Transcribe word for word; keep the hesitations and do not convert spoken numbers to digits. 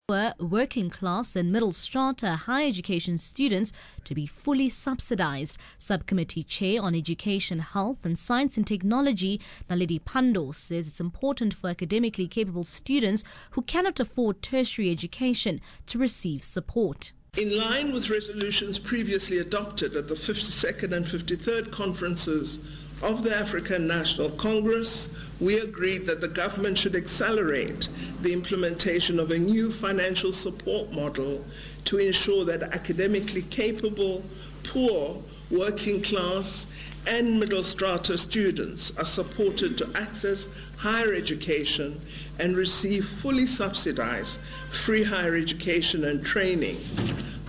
working class and middle strata higher education students to be fully subsidized. Subcommittee Chair on Education, Health and Science and Technology, Naledi Pandor, says it's important for academically capable students who cannot afford tertiary education to receive support. In line with resolutions previously adopted at the fifty-second and fifty-third conferences of the African National Congress, we agreed that the government should accelerate the implementation of a new financial support model to ensure that academically capable, poor, working class and middle strata students are supported to access higher education and receive fully subsidized free higher education and training.